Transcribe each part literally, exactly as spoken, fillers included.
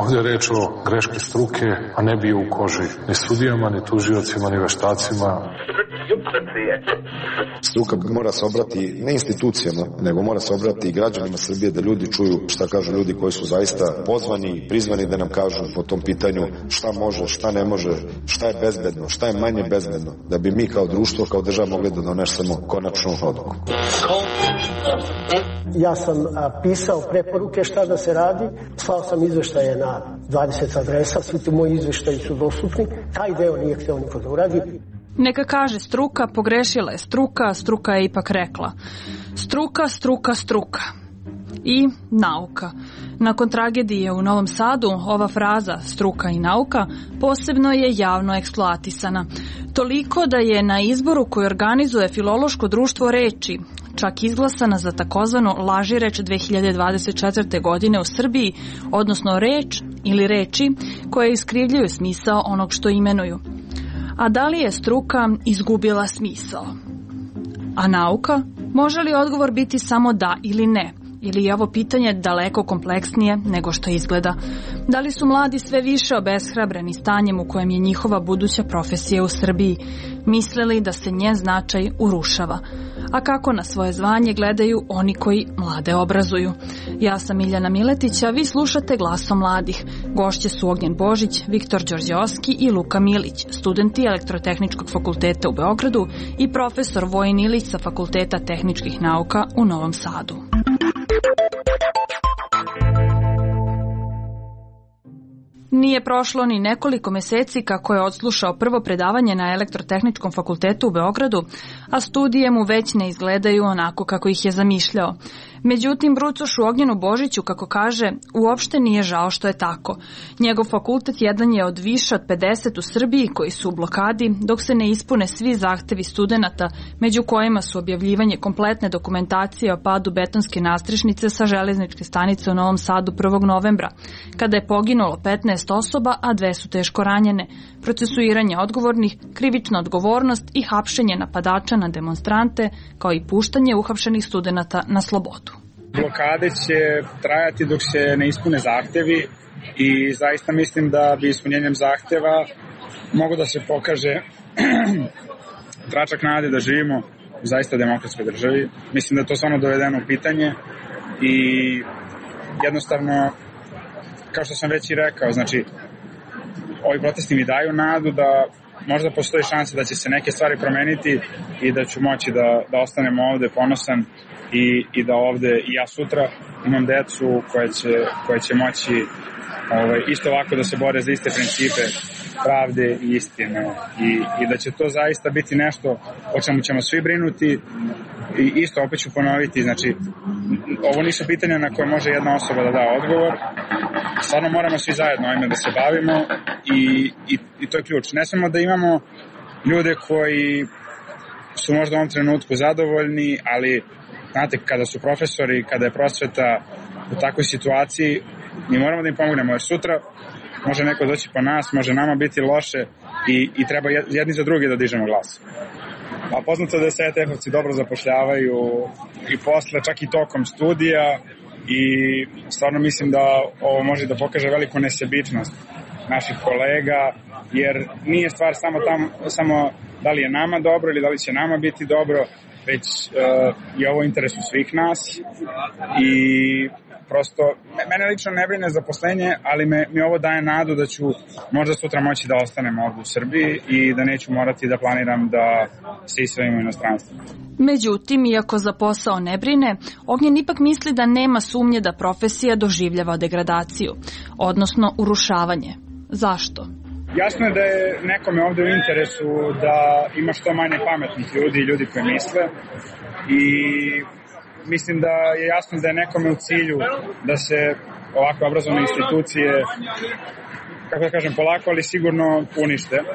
ovdje reč o greški struke, a ne bio u koži ni sudijama, ni tužiocima, ni veštacima. Struka mora se obrati ne institucijama, nego mora se obrati i građanima Srbije, da ljudi čuju šta kažu ljudi koji su zaista pozvani i prizvani da nam kažu po tom pitanju šta može, šta ne može, šta je bezbedno, šta je manje bezbedno, da bi mi kao društvo, kao država mogli da donesemo konačnu odluku. Ja sam a, pisao preporuke šta da se radi, slao sam izveštaje na dvadeset adresa, svi ti moji izveštaji su dostupni, taj deo nije hteo niko da uradi. Neka kaže struka, pogrešila je struka, struka je ipak rekla. Struka, struka, struka. I nauka. Nakon tragedije u Novom Sadu, ova fraza struka i nauka posebno je javno eksploatisana. Toliko da je na izboru koji organizuje Filološko društvo reči čak izglasana za takozvanu lažireč dve hiljade dvadeset četvrte. godine u Srbiji, odnosno reč ili reči koje iskrivljuju smisao onog što imenuju. A da li je struka izgubila smisao? A nauka? Može li odgovor biti samo da ili ne? Ili je ovo pitanje daleko kompleksnije nego što izgleda? Da li su mladi sve više obeshrabreni stanjem u kojem je njihova buduća profesija u Srbiji, mislili da se njen značaj urušava? A kako na svoje zvanje gledaju oni koji mlade obrazuju? Ja sam Miljana Miletić, a vi slušate Glasom mladih. Gošće su Ognjen Božić, Viktor Đorđeovski i Luka Milić, studenti Elektrotehničkog fakulteta u Beogradu i profesor Vojin Ilić sa Fakulteta tehničkih nauka u Novom Sadu. Nije prošlo ni nekoliko meseci kako je odslušao prvo predavanje na Elektrotehničkom fakultetu u Beogradu, a studije mu već ne izgledaju onako kako ih je zamišljao. Međutim, brucošu Ognjenu Božiću, kako kaže, uopšte nije žao što je tako. Njegov fakultet jedan je od više od pedeset u Srbiji koji su u blokadi, dok se ne ispune svi zahtevi studenata, među kojima su objavljivanje kompletne dokumentacije o padu betonske nastrešnice sa železničke stanice u Novom Sadu prvog novembra, kada je poginulo petnaest osoba, a dve su teško ranjene, procesuiranje odgovornih, krivična odgovornost i hapšenje napadača na demonstrante, kao i puštanje uhapšenih studenata na slobodu. Blokade će trajati dok se ne ispune zahtevi i zaista mislim da bi ispunjenjem zahteva mogu da se pokaže tračak nade da živimo u zaista demokratskoj državi. Mislim da je to stvarno dovedeno u pitanje i jednostavno, kao što sam već i rekao, znači ovi protesti mi daju nadu da možda postoji šansa da će se neke stvari promeniti i da ću moći da, da ostanem ovde ponosan i, i da ovde i ja sutra imam decu koje će, koje će moći ovaj, isto ovako da se bore za iste principe pravde i istine i, i da će to zaista biti nešto o čemu ćemo svi brinuti i isto opet ću ponoviti, znači ovo nisu pitanja na koje može jedna osoba da da odgovor, stvarno moramo svi zajedno ovime da se bavimo i, i, i to je ključ. Ne samo da imamo ljude koji su možda u ovom trenutku zadovoljni, ali znate, kada su profesori, kada je prosveta u takvoj situaciji, mi moramo da im pomognemo, jer sutra može neko doći po nas, može nama biti loše i, i treba jedni za drugi da dižemo glas. A poznato da se E T F-ovci dobro zapošljavaju i posle, čak i tokom studija i stvarno mislim da ovo može da pokaže veliku nesebičnost naših kolega, jer nije stvar samo, tam, samo da li je nama dobro ili da li će nama biti dobro, već uh, je ovo u interesu svih nas i prosto, mene lično ne brine zaposlenje, ali me, mi ovo daje nadu da ću možda sutra moći da ostanem ovdje u Srbiji i da neću morati da planiram da se iselim u inostranstvo. Međutim, iako za posao ne brine, Ognjen ipak misli da nema sumnje da profesija doživljava degradaciju, odnosno urušavanje. Zašto? Jasno je da je nekome ovde u interesu da ima što manje pametnih ljudi i ljudi koji misle i mislim da je jasno da je nekome u cilju da se ovakve obrazovne institucije, kako da kažem, polako ali sigurno unište. E,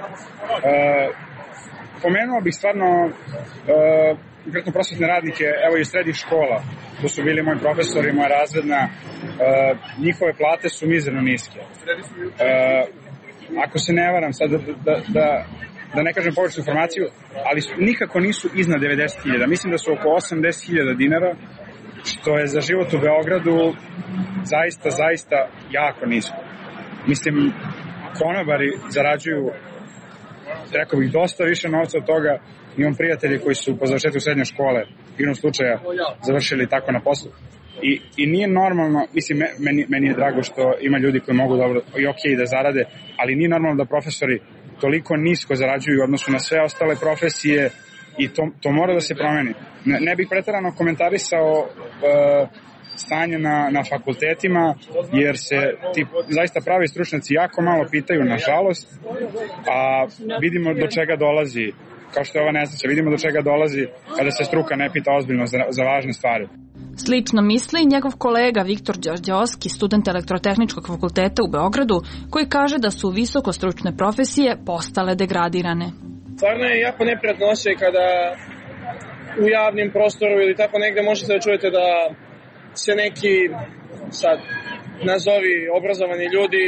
pomenuo bih stvarno e, konkretno prosvetne radnike, evo i srednjih škola, to su bili moji profesori, moja razredna, e, njihove plate su mizerno niske. E, ako se ne varam, sad da, da, da, da ne kažem pogrešnu informaciju, ali su, nikako nisu iznad devedeset hiljada. Mislim da su oko osamdeset hiljada dinara, što je za život u Beogradu zaista, zaista jako nisko. Mislim, konobari zarađuju, rekao bih, dosta više novca od toga. Imam prijatelji koji su po završetku srednje škole, igrom slučaja, završili tako na poslu. I, i nije normalno, mislim, meni, meni je drago što ima ljudi koji mogu dobro i ok da zarade, ali nije normalno da profesori toliko nisko zarađuju u odnosu na sve ostale profesije i to, to mora da se promeni. Ne, ne bih preterano komentarisao uh, stanje na, na fakultetima, jer se ti zaista pravi stručnjaci jako malo pitaju, nažalost, a vidimo do čega dolazi, kao što je ova nesreća, vidimo do čega dolazi kada se struka ne pita ozbiljno za, za važne stvari. Slično misli i njegov kolega Viktor Đorđeovski, student Elektrotehničkog fakulteta u Beogradu, koji kaže da su visokostručne profesije postale degradirane. Stvarno je jako neprijatno osjećaj kada u javnim prostoru ili tako negde možete da čujete da se neki, sad, nazovi obrazovani ljudi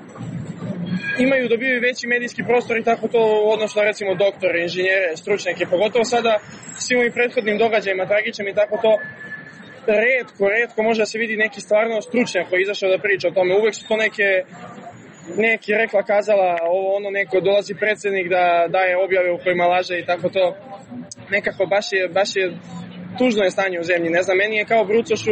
imaju, dobiju veći medijski prostor i tako to u odnosu na recimo doktore, inženjere, stručnjake, pogotovo sada svim ovim prethodnim događajima, tragičnim i tako to, redko, redko može da se vidi neki stvarno stručnjak koji je izašao da priča o tome. Uvek su to neke, neki rekla kazala, ovo ono, neko dolazi predsednik da daje objave u kojima laže i tako to. Nekako baš je, baš je tužno je stanje u zemlji. Ne znam, meni je kao brucošu,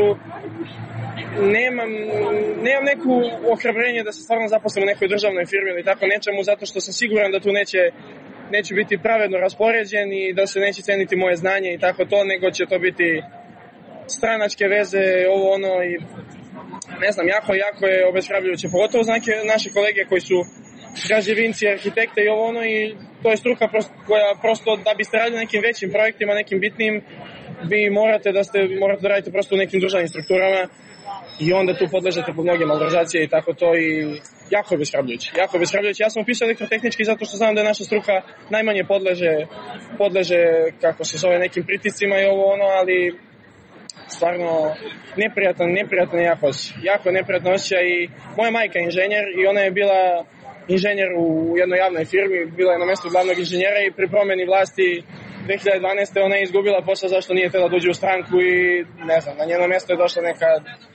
nemam, nemam neku ohrabrenje da se stvarno zaposlim u nekoj državnoj firmi ili tako nečemu, zato što sam siguran da tu neće, neće biti pravedno raspoređen i da se neće ceniti moje znanje i tako to, nego će to biti stranačke veze, ovo ono i ne znam, jako, jako je obeshrabrujuće, pogotovo za neke naše kolege koji su građevinci, arhitekte i ovo ono i to je struka prosto, koja prosto da biste radili nekim većim projektima, nekim bitnim, vi morate da ste, morate da radite prosto u nekim državnim strukturama i onda tu podležete pod mnoge malverzacije i tako to i jako je obeshrabrujuće. Jako je obeshrabrujuće. Ja sam upisao elektrotehnički zato što znam da je naša struka najmanje podleže, podleže kako se zove, nekim pritiscima i ovo ono, ali stvarno neprijatan, neprijatan jako osjećaj. Jako neprijatan osjećaj i moja majka je inženjer i ona je bila inženjer u jednoj javnoj firmi, bila je na mjestu glavnog inženjera i pri promjeni vlasti dve hiljade dvanaeste. ona je izgubila posao zašto nije htjela dođe u stranku i ne znam, na njeno mjesto je došla neka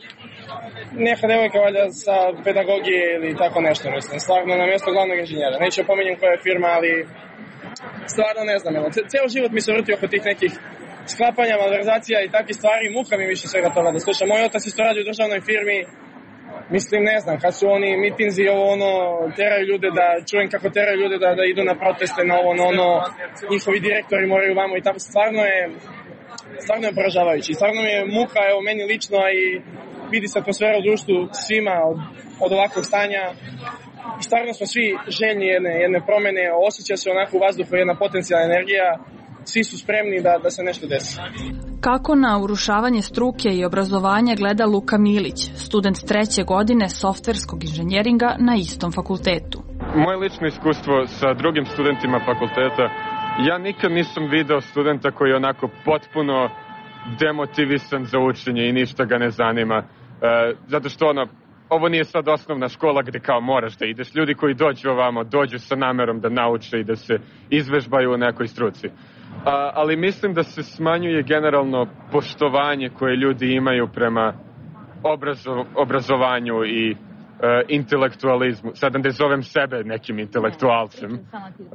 neka devojka valjda sa pedagogije ili tako nešto, mislim, stvarno na mjesto glavnog inženjera. Neću pominjem koja je firma, ali stvarno ne znam, ceo život mi se vrti oko tih nekih sklapanja, malverzacija i takvih stvari, muka mi više svega toga da slušam. Moj otac isto radi u državnoj firmi, mislim, ne znam, kad su oni mitinzi, ovo ono, teraju ljude da, čujem kako teraju ljude da, da idu na proteste, na ovo, na ono, njihovi direktori moraju vamo i tako, stvarno je, stvarno je poražavajući. Stvarno mi je muka, evo, meni lično, a i vidi se atmosfera u društvu svima od, od ovakvog stanja. I stvarno smo svi željni jedne, jedne promene, osjeća se onako u vazduhu jedna potencijalna energija, svi su spremni da, da se nešto desi. Kako na urušavanje struke i obrazovanja gleda Luka Milić, student treće godine softverskog inženjeringa na istom fakultetu? Moje lično iskustvo sa drugim studentima fakulteta, ja nikad nisam video studenta koji je onako potpuno demotivisan za učenje i ništa ga ne zanima. E, zato što ono, ovo nije sad osnovna škola gde kao moraš da ideš. Ljudi koji dođu ovamo, dođu sa namerom da nauče i da se izvežbaju u nekoj struci. A, ali mislim da se smanjuje generalno poštovanje koje ljudi imaju prema obrazo, obrazovanju i e, intelektualizmu. Sada ne zovem sebe nekim intelektualcem. E,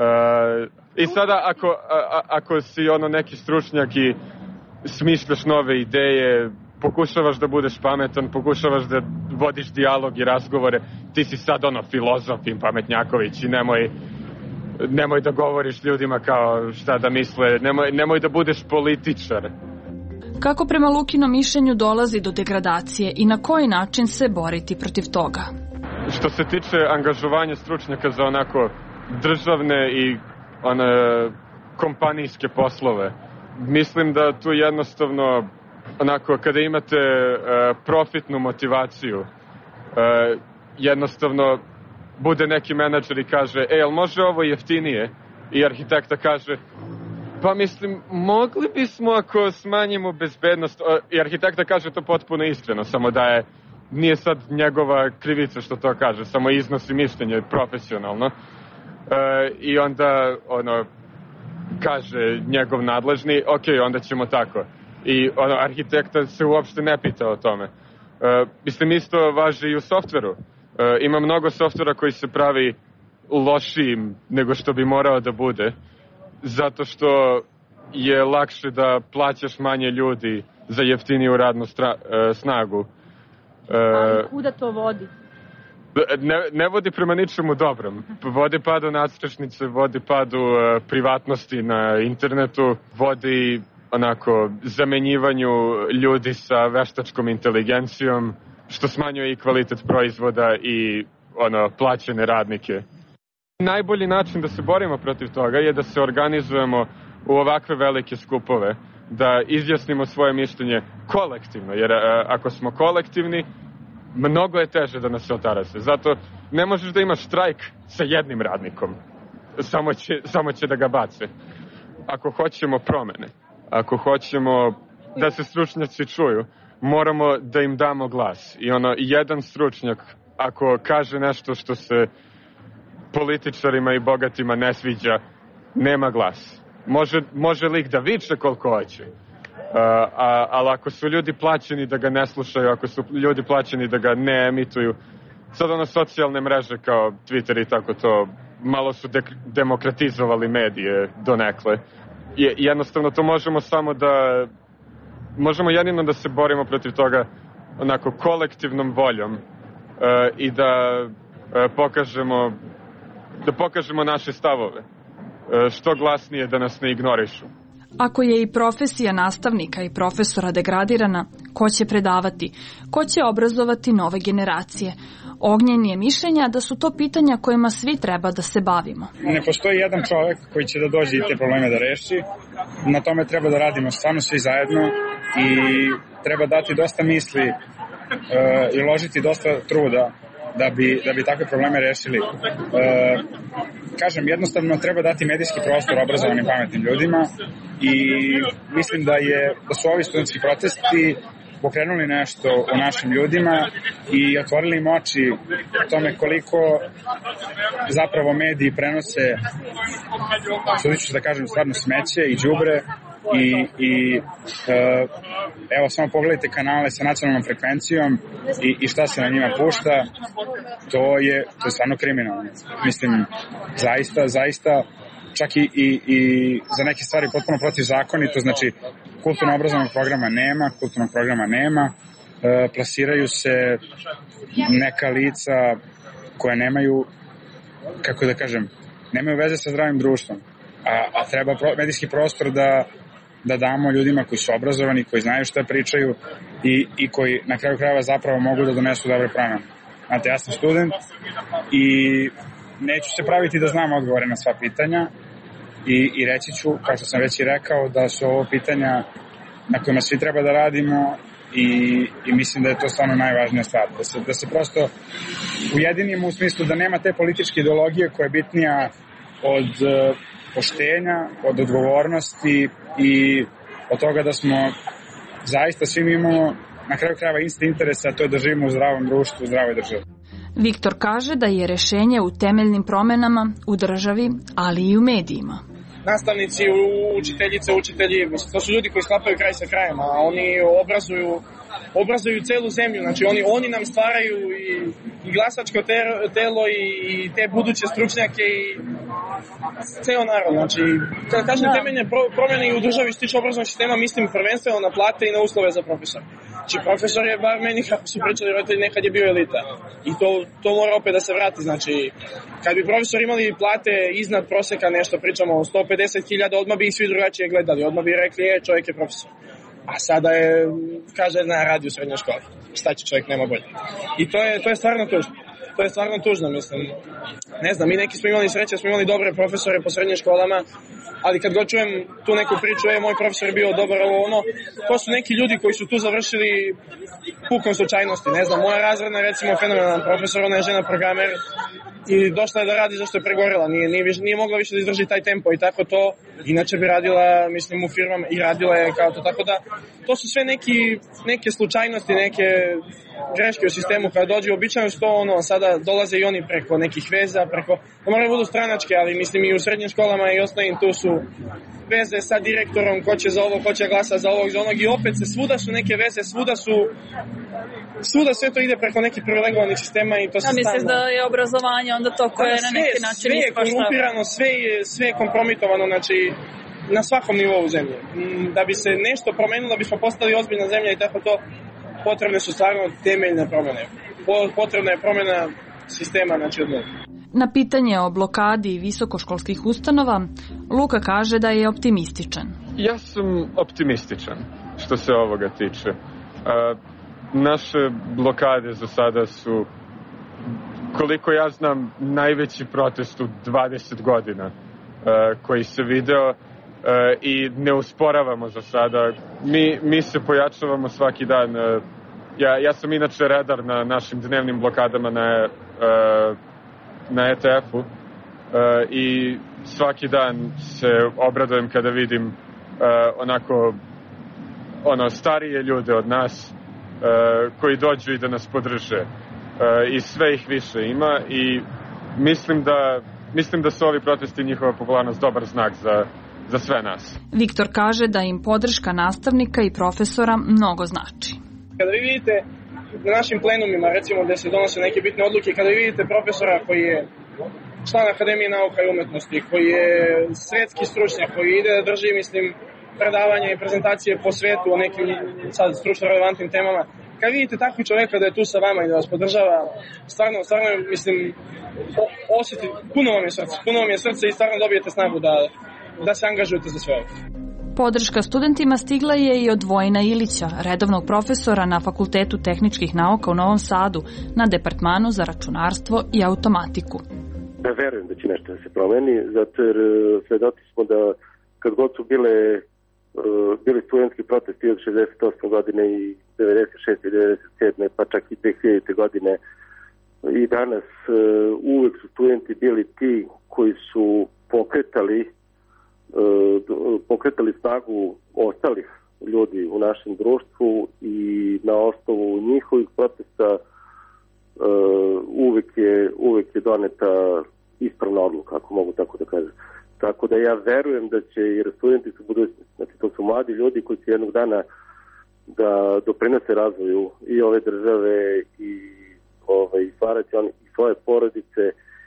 I sada ako, a, ako si ono neki stručnjak i smišljaš nove ideje, pokušavaš da budeš pametan, pokušavaš da vodiš dijalog i razgovore, ti si sad ono filozof i pametnjaković i nemoj nemoj da govoriš ljudima kao šta da misle, nemoj, nemoj da budeš političar. Kako prema Lukinom mišljenju dolazi do degradacije i na koji način se boriti protiv toga? Što se tiče angažovanja stručnjaka za onako državne i one kompanijske poslove, mislim da tu jednostavno onako kada imate uh, profitnu motivaciju, uh, jednostavno bude neki menadžer i kaže, e, jel može ovo jeftinije? I arhitekta kaže, pa mislim, mogli bismo ako smanjimo bezbednost. I arhitekta kaže to potpuno iskreno, samo da je, nije sad njegova krivica što to kaže, samo iznosi mišljenje profesionalno. E, I onda, ono, kaže njegov nadležni, ok, onda ćemo tako. I ono, arhitekta se uopšte ne pita o tome. E, mislim, isto važi i u softveru. ima mnogo softvera koji se pravi lošijim nego što bi morao da bude, zato što je lakše da plaćaš manje ljudi za jeftiniju radnu stra, uh, snagu. Uh, Ali kuda to vodi? Ne, ne vodi prema ničemu dobrom. Vodi padu nadstrešnice, vodi padu uh, privatnosti na internetu, vodi onako zamenjivanju ljudi sa veštačkom inteligencijom, što smanjuje i kvalitet proizvoda i ono, plaćene radnike. Najbolji način da se borimo protiv toga je da se organizujemo u ovakve velike skupove, da izjasnimo svoje mišljenje kolektivno, jer a, ako smo kolektivni, mnogo je teže da nas se otarase. Zato ne možeš da imaš štrajk sa jednim radnikom, samo će, samo će da ga bace. Ako hoćemo promene, ako hoćemo da se stručnjaci čuju, moramo da im damo glas. I ono, jedan stručnjak, ako kaže nešto što se političarima i bogatima ne sviđa, nema glas. Može, može lik da viče koliko hoće, uh, a, ali ako su ljudi plaćeni da ga ne slušaju, ako su ljudi plaćeni da ga ne emituju, sad ono socijalne mreže kao Twitter i tako to, malo su de- demokratizovali medije donekle. Je, jednostavno to možemo samo da, možemo jedino da se borimo protiv toga onako kolektivnom voljom uh, i da uh, pokažemo da pokažemo naše stavove, što glasnije, da nas ne ignorišu. Ako je i profesija nastavnika i profesora degradirana, ko će predavati? Ko će obrazovati nove generacije? Ognjen je mišljenja da su to pitanja kojima svi treba da se bavimo. Ne postoji jedan čovek koji će da dođe i te probleme da reši. Na tome treba da radimo stvarno svi zajedno i treba dati dosta misli uh, i uložiti dosta truda da bi, da bi takve probleme rešili. E, kažem, jednostavno treba dati medijski prostor obrazovanim pametnim ljudima i mislim da, je, da su ovi studentski protesti pokrenuli nešto u našim ljudima i otvorili im oči tome koliko zapravo mediji prenose, sudit ću da kažem, stvarno smeće i đubre i, i e, evo samo pogledajte kanale sa nacionalnom frekvencijom i, i šta se na njima pušta, to je, to je stvarno kriminalno. Mislim, zaista, zaista čak i, i, i za neke stvari potpuno protivzakonito, znači kulturno-obrazovnog programa nema, kulturnog programa nema, e, plasiraju se neka lica koja nemaju, kako da kažem, nemaju veze sa zdravim društvom, a, a treba pro, medijski prostor da, da damo ljudima koji su obrazovani, koji znaju šta pričaju i, i koji na kraju krajeva zapravo mogu da donesu dobre promene. Znate, ja sam student i neću se praviti da znam odgovore na sva pitanja i, i reći ću, kao što sam već i rekao, da su ovo pitanja na kojima svi treba da radimo i, i mislim da je to stvarno najvažnija stvar. Da se, da se prosto ujedinimo u smislu da nema te političke ideologije koja je bitnija od uh, poštenja, od odgovornosti i od toga da smo zaista svi imamo na kraju krajeva isti interes, a to je da živimo u zdravom društvu, u zdravoj državi. Viktor kaže da je rešenje u temeljnim promenama u državi, ali i u medijima. Nastavnici, učiteljice, učitelji, to su ljudi koji sklapaju kraj sa krajem, a oni obrazuju, obrazuju celu zemlju, znači oni, oni nam stvaraju i, i glasačko telo i, i te buduće stručnjake i ceo narod, znači kada kažem temeljne promjene i u državi što tiče obrazovnog sistema, mislim prvenstveno na plate i na uslove za profesor. Znači profesor je, bar meni kako su pričali roditelji, nekad je bio elita i to, to mora opet da se vrati, znači kad bi profesor imali plate iznad proseka, nešto pričamo o sto pedeset hiljada, odmah bi ih svi drugačije gledali, odmah bi rekli, je, čovjek je profesor. A sada je, kaže, na radi u srednjoj školi. Šta će čovjek, nema bolje. I to je, to je stvarno tužno. To je stvarno tužno, mislim. Ne znam, mi neki smo imali sreće, smo imali dobre profesore po srednjim školama, ali kad god čujem tu neku priču, je, moj profesor je bio dobar, ovo ono, to su neki ljudi koji su tu završili pukom slučajnosti. Ne znam, moja razredna, recimo, fenomenalan profesor, ona je žena programer, i došla je da radi zašto je pregorela, nije, nije, nije mogla više da izdrži taj tempo i tako to, inače bi radila, mislim, u firmama i radila je kao to, tako da to su sve neki, neke slučajnosti, neke greške u sistemu kada dođe, običajno što ono, sada dolaze i oni preko nekih veza, preko, ne moraju budu stranačke, ali mislim i u srednjim školama i osnovnim tu su veze sa direktorom, ko će za ovo, ko će glasa za ovog, za onog i opet se svuda su neke veze, svuda su svuda sve to ide preko nekih privilegovanih sistema i to se stalno. Ja misliš da je obrazovanje onda to koje je na neki način sve je korumpirano, sve je, sve je kompromitovano, znači na svakom nivou zemlje. Da bi se nešto promenilo, da bismo postali ozbiljna zemlja i tako to, potrebne su stvarno temeljne promene. Potrebna je promena sistema, znači od novog. Na pitanje o blokadi visokoškolskih ustanova, Luka kaže da je optimističan. Ja sam optimističan što se ovoga tiče. Uh, naše blokade za sada su, koliko ja znam, najveći protest u dvadeset godina uh, koji se video uh, i ne usporavamo za sada. Mi, mi se pojačavamo svaki dan. Uh, ja, ja sam inače redar na našim dnevnim blokadama na uh, na E T F-u uh, i svaki dan se obradujem kada vidim uh, onako ono starije ljude od nas uh, koji dođu i da nas podrže uh, i sve ih više ima i mislim da mislim da su ovi protesti i njihova popularnost dobar znak za, za sve nas. Viktor kaže da im podrška nastavnika i profesora mnogo znači. Kada vi vidite na našim plenumima, recimo, gde se donose neke bitne odluke, kada vi vidite profesora koji je član Akademije nauka i umetnosti, koji je svetski stručnjak, koji ide da drži, mislim, predavanja i prezentacije po svetu o nekim sad stručno relevantnim temama, kada vidite takvog čoveka da je tu sa vama i da vas podržava, stvarno, stvarno, mislim, osjeti, puno vam je srce, puno vam je srce i stvarno dobijete snagu da, da se angažujete za sve ovo. Podrška studentima stigla je i od Vojina Ilića, redovnog profesora na Fakultetu tehničkih nauka u Novom Sadu, na Departmanu za računarstvo i automatiku. Ja verujem da će nešto da se promeni, zato jer svedoci smo da kad god su bile, bili studentski protesti od šezdeset osme godine i devedeset šeste i devedeset sedme pa čak i dve hiljadite godine i danas uvek su studenti bili ti koji su pokretali pokretali snagu ostalih ljudi u našem društvu i na osnovu njihovih protesta uvek je, uvek je doneta ispravna odluka, ako mogu tako da kažem. Tako da ja verujem da će, jer studenti su budućnosti, znači to su mladi ljudi koji će jednog dana da doprinose razvoju i ove države i ovaj, stvarati oni i svoje porodice.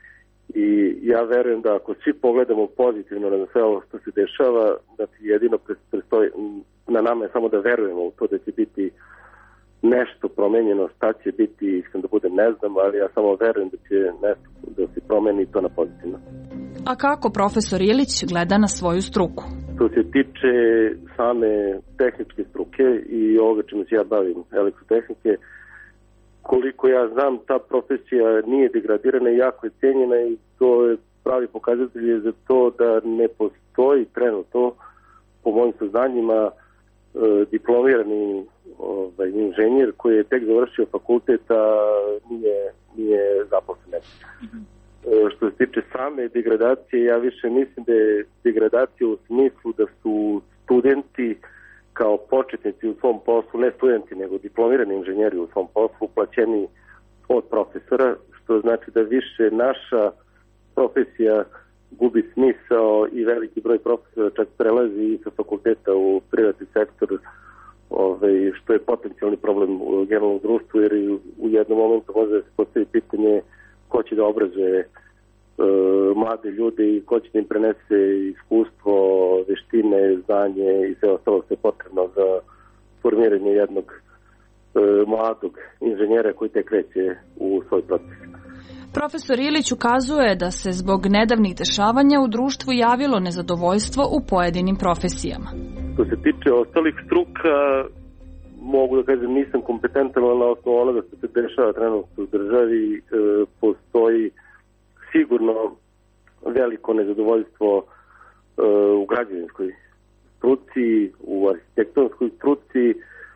I ja verujem da ako svi pogledamo pozitivno na sve ovo što se dešava, da ti jedino prestoji, na nama je samo da verujemo u to da će biti nešto promenjeno, šta će biti, iskreno da budem ne znam, ali ja samo verujem da će nešto da se promeni to na pozitivno. A kako profesor Ilić gleda na svoju struku? Što se tiče same tehničke struke i ovoga čemu se ja bavim, elektrotehnike, koliko ja znam, ta profesija nije degradirana i jako je cenjena i to je pravi pokazatelj za to da ne postoji trenutno, po mojim saznanjima, diplomirani ovaj, inženjer koji je tek završio fakulteta nije, nije zaposlen. Mm-hmm. Što se tiče same degradacije, ja više mislim da je degradacija u smislu da su studenti kao početnici u svom poslu, ne studenti, nego diplomirani inženjeri u svom poslu, plaćeni od profesora, što znači da više naša profesija gubi smisao i veliki broj profesora čak prelazi sa fakulteta u privatni sektor, ovaj, što je potencijalni problem u generalnom društvu, jer u jednom momentu može da se postavi pitanje ko će da obrazuje e, mlade ljude i ko će da im prenese iskustvo, veštine, znanje i sve ostalo što je potrebno za formiranje jednog e, mladog inženjera koji tek kreće u svoj proces. Profesor Ilić ukazuje da se zbog nedavnih dešavanja u društvu javilo nezadovoljstvo u pojedinim profesijama. Što se tiče ostalih struka, mogu da kažem nisam kompetentan, ali na osnovu onoga što se dešava trenutno u državi, e, postoji sigurno veliko nezadovoljstvo e, u građevinskoj struci, u arhitektonskoj struci, e,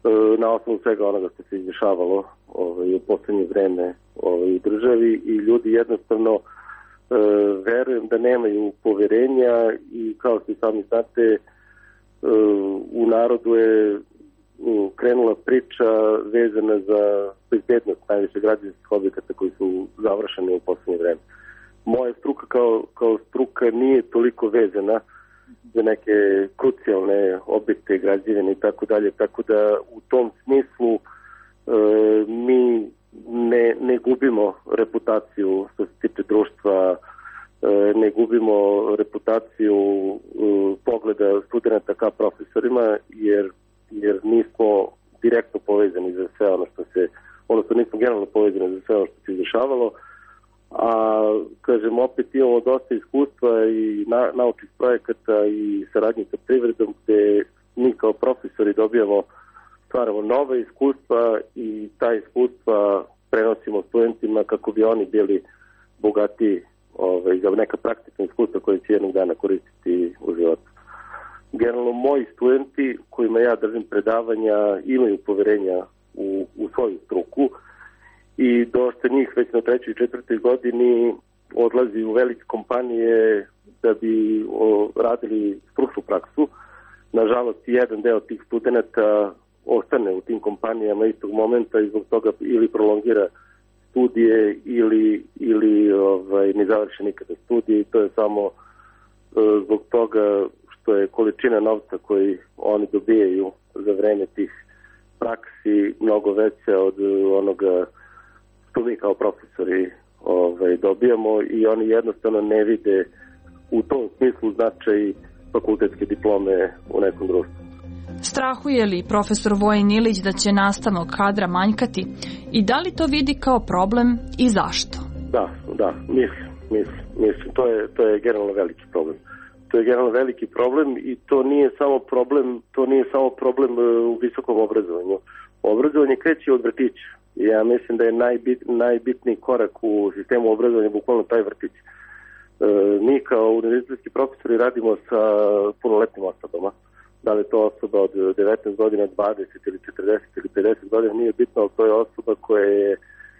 na osnovu svega onoga što se izdešavalo ovaj, u poslednje vreme ovaj, u državi i ljudi jednostavno e, verujem da nemaju poverenja i kao što sami znate e, u narodu je krenula priča vezana za bezbednost najviše građevinskih objekata koji su završeni u poslednje vreme. Moja struka kao, kao struka nije toliko vezana za neke krucijalne objekte, građevine i tako dalje, tako da u tom smislu e, mi ne, ne gubimo reputaciju što se tiče društva, e, ne gubimo reputaciju e, pogleda studenta ka profesorima, jer, jer nismo direktno povezani za sve ono što se, odnosno nismo generalno povezani za sve ono što se izvršavalo, a kažem opet imamo dosta iskustva i na, naučnih projekata i saradnje sa privredom gde mi kao profesori dobijamo, stvaramo nove iskustva i ta iskustva prenosimo studentima kako bi oni bili bogati ovaj, za neka praktična iskustva koje će jednog dana koristiti u životu. Generalno moji studenti kojima ja držim predavanja imaju poverenja u, u svoju struku i dosta njih već na trećoj i četvrtoj godini odlazi u velike kompanije da bi o, radili stručnu praksu. Nažalost, jedan deo tih studenta ostane u tim kompanijama istog momenta i zbog toga ili prolongira studije ili, ili ovaj, ne završi nikada studije i to je samo e, zbog toga što je količina novca koji oni dobijaju za vreme tih praksi mnogo veća od onoga što mi kao profesori ovaj, dobijamo i oni jednostavno ne vide u tom smislu značaj fakultetske diplome u nekom društvu. Strahuje li profesor Vojin Ilić da će nastavnog kadra manjkati i da li to vidi kao problem i zašto? Da, da, mislim, mislim, mislim. To je, to je generalno veliki problem. To je generalno veliki problem i to nije samo problem, to nije samo problem u visokom obrazovanju. Obrazovanje kreće od vrtića. Ja mislim da je najbit, najbitniji korak u sistemu obrazovanja bukvalno taj vrtić. E, mi kao univerzitetski profesori radimo sa punoletnim osobama. Da li je to osoba od devetnaest godina, dvadeset ili četrdeset ili pedeset godina, nije bitno, ali to je osoba koja je, e,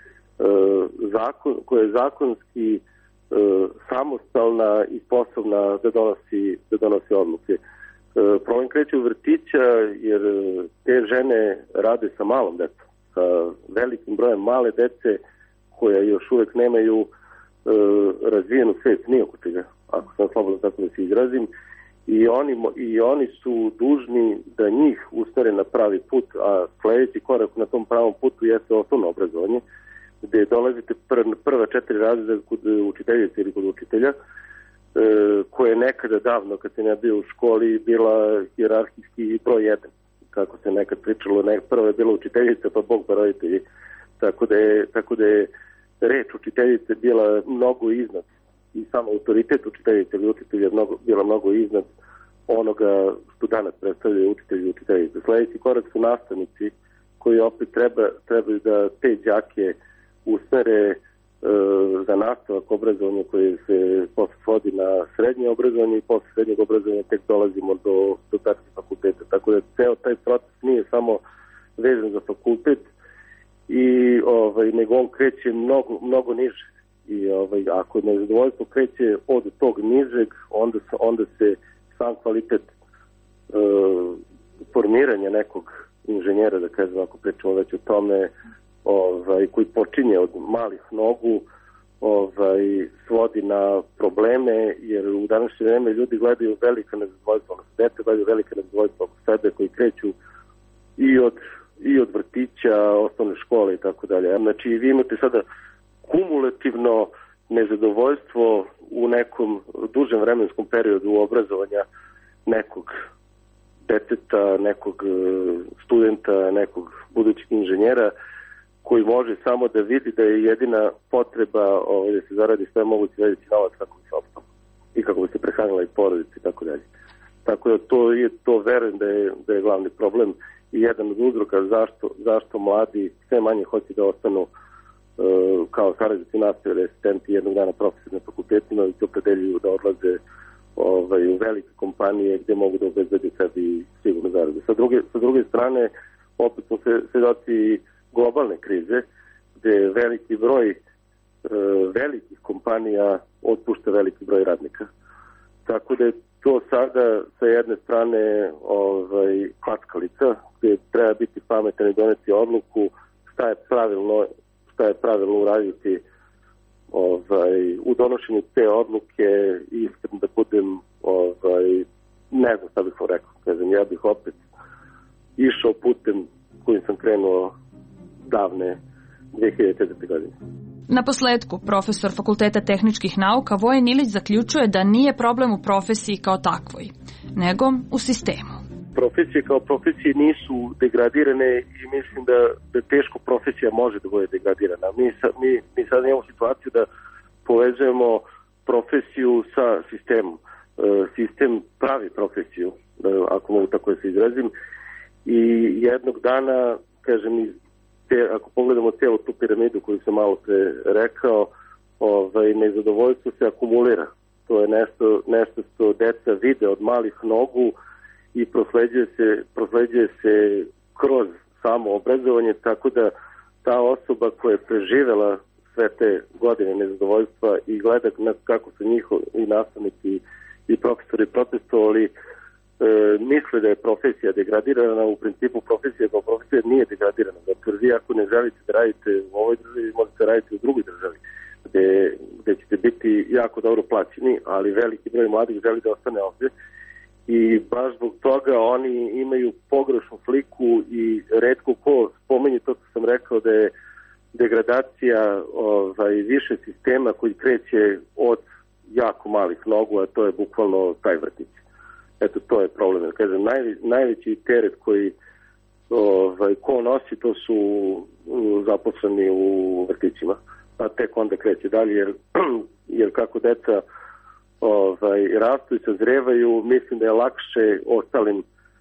zakon, koja je zakonski e, samostalna i sposobna da donosi, da donosi odluke. E, problem kreće u vrtića jer te žene rade sa malom decom, sa velikim brojem male dece koja još uvek nemaju e, razvijenu svest ni oko čega, ako sam slobodno tako da se izrazim, i oni, i oni su dužni da njih usmere na pravi put, a sledeći korak na tom pravom putu jeste osnovno obrazovanje, gde dolazite pr, prva četiri razreda kod učiteljice ili kod učitelja, e, koje je nekada davno, kad sam ja bio u školi, bila hijerarhijski broj jedan. Kako se nekad pričalo, ne, prvo je bila učiteljica, pa Bog pa roditelji. Tako da je, tako da je reč učiteljice bila mnogo iznad i samo autoritet učiteljice ili učitelja mnogo, bila mnogo iznad onoga što danas predstavljaju učitelji i učiteljice. Sledeći korak su nastavnici koji opet treba, trebaju da te đake usmere e, za nastavak obrazovanja koje se posle svodi na srednje obrazovanje i posle srednjeg obrazovanja tek dolazimo do, do takvih fakulteta. Tako da ceo taj proces nije samo vezan za fakultet i ovaj, nego on kreće mnogo, mnogo niže. I ovaj, ako nezadovoljstvo kreće od tog nižeg, onda, onda se sam kvalitet e, formiranja nekog inženjera, da kažem, ako pričamo već o tome, ovaj, koji počinje od malih nogu, ovaj, svodi na probleme, jer u današnje vreme ljudi gledaju velika nezadovoljstva, odnosno dete gledaju velika nezadovoljstva oko sebe koji kreću i od, i od vrtića, osnovne škole i tako dalje. Znači, vi imate sada kumulativno nezadovoljstvo u nekom dužem vremenskom periodu obrazovanja nekog deteta, nekog studenta, nekog budućeg inženjera koji može samo da vidi da je jedina potreba ovaj, da se zaradi sve moguće veći novac kako bi se opstalo i kako bi se prehranila i porodica i tako dalje. Tako da to je, to verujem da je, da je glavni problem i jedan od uzroka zašto, zašto mladi sve manje hoće da ostanu uh, kao saradnici nastave, asistenti jednog dana profesori na fakultetima i se opredeljuju da odlaze ovaj, u velike kompanije gde mogu da obezbede sebi sigurno zarade. Sa druge, sa druge strane, opet smo svedoci globalne krize, gde veliki broj velikih kompanija otpušta veliki broj radnika. Tako da je to sada sa jedne strane ovaj, klackalica, gde treba biti pametan i doneti odluku šta je pravilno, šta je pravilno uraditi ovaj, u donošenju te odluke. Iskreno da budem, ovaj, ne znam šta bih vam rekao, kažem, ja bih opet išao putem kojim sam krenuo davne dve hiljade četvrte. godine. Na posledku, profesor Fakulteta tehničkih nauka Vojen Ilić zaključuje da nije problem u profesiji kao takvoj, nego u sistemu. Profesije kao profesije nisu degradirane i mislim da, da teško profesija može da bude degradirana. Mi, mi, mi sad imamo situaciju da povezujemo profesiju sa sistemom. E, sistem pravi profesiju, ako mogu tako da se izrazim, i jednog dana, kažem, iz Te, ako pogledamo cijelu tu piramidu koju sam malo pre rekao, ovaj, nezadovoljstvo se akumulira. To je nešto, nešto što deca vide od malih nogu i prosleđuje se, prosleđuje se kroz samo obrazovanje, tako da ta osoba koja je preživela sve te godine nezadovoljstva i gleda kako su njihovi i nastavnici i profesori protestovali, E, misle da je profesija degradirana. U principu profesija kao profesija nije degradirana. Dakle, vi ako ne želite da radite u ovoj državi, možete raditi u drugoj državi, gde, gde ćete biti jako dobro plaćeni, ali veliki broj mladih želi da ostane ovde i baš zbog toga oni imaju pogrešnu sliku i retko ko spomenje to što sam rekao da je degradacija ovaj, više sistema koji kreće od jako malih nogu, a to je bukvalno taj vrtić. Eto, to je problem. Kažem, naj, najveći teret koji ovaj, ko nosi, to su zaposleni u vrtićima. A tek onda kreće dalje, jer, jer kako deca ovaj, rastu i sazrevaju, mislim da je lakše ostalim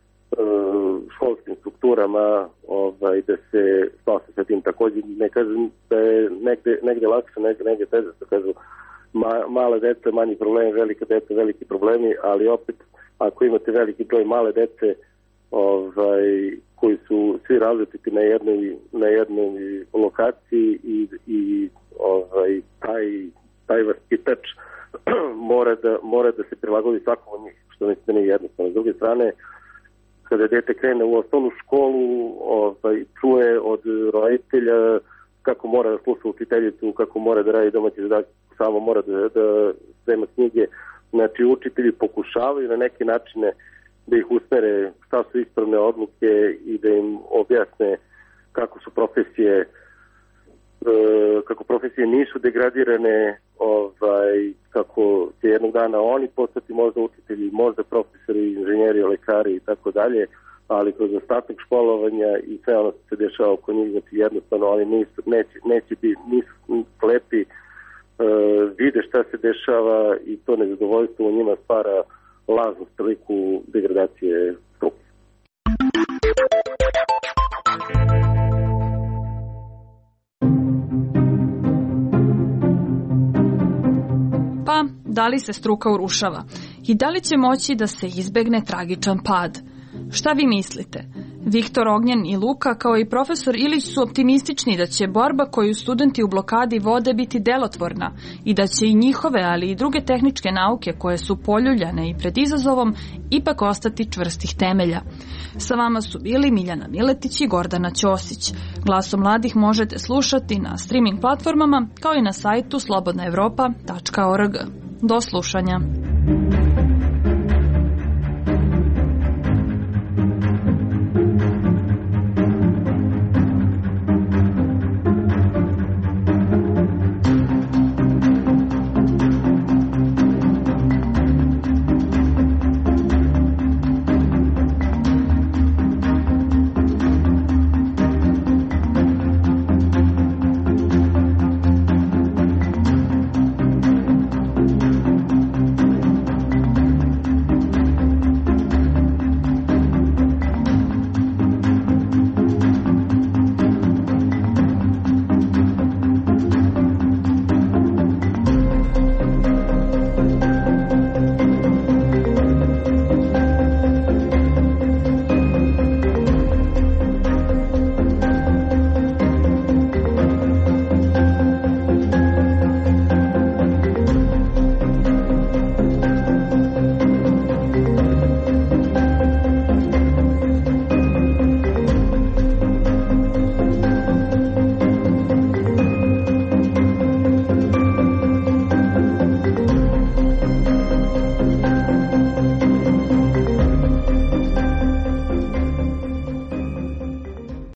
uh, školskim strukturama ovaj, da se spase sa tim. Također ne kažem da je negde, negde lakše, negde, negde teže, što kažu ma, male deca, manji problemi, velika deca, veliki problemi, ali opet ako imate veliki broj male dece ovaj, koji su svi različiti na jednoj, na jednoj lokaciji i, i ovaj, taj, taj vaspitač mora da, mora da se prilagodi svakom od njih, što mislim nije jednostavno. S druge strane, kada dete krene u osnovnu školu, ovaj, čuje od roditelja kako mora da sluša učiteljicu, kako mora da radi domaći zadatak, samo mora da, da sprema knjige. Znači, učitelji pokušavaju na neke načine da ih usmere šta su ispravne odluke i da im objasne kako su profesije, kako profesije nisu degradirane, ovaj, kako će jednog dana oni postati možda učitelji, možda profesori, inženjeri, lekari i tako dalje, ali kroz ostatak školovanja i sve ono što se dešava oko njih, znači jednostavno oni nisu, neće, neće biti, nisu slepi, Uh, vide šta se dešava i to nezadovoljstvo u njima stvara lažnu sliku degradacije struke. Pa, da li se struka urušava? I da li će moći da se izbegne tragičan pad? Šta vi mislite? Viktor Ognjen i Luka, kao i profesor Ilić, su optimistični da će borba koju studenti u blokadi vode biti delotvorna i da će i njihove, ali i druge tehničke nauke koje su poljuljane i pred izazovom ipak ostati čvrstih temelja. Sa vama su bili Miljana Miletić i Gordana Ćosić. Glasom mladih možete slušati na streaming platformama kao i na sajtu slobodna evropa tačka org. Do slušanja.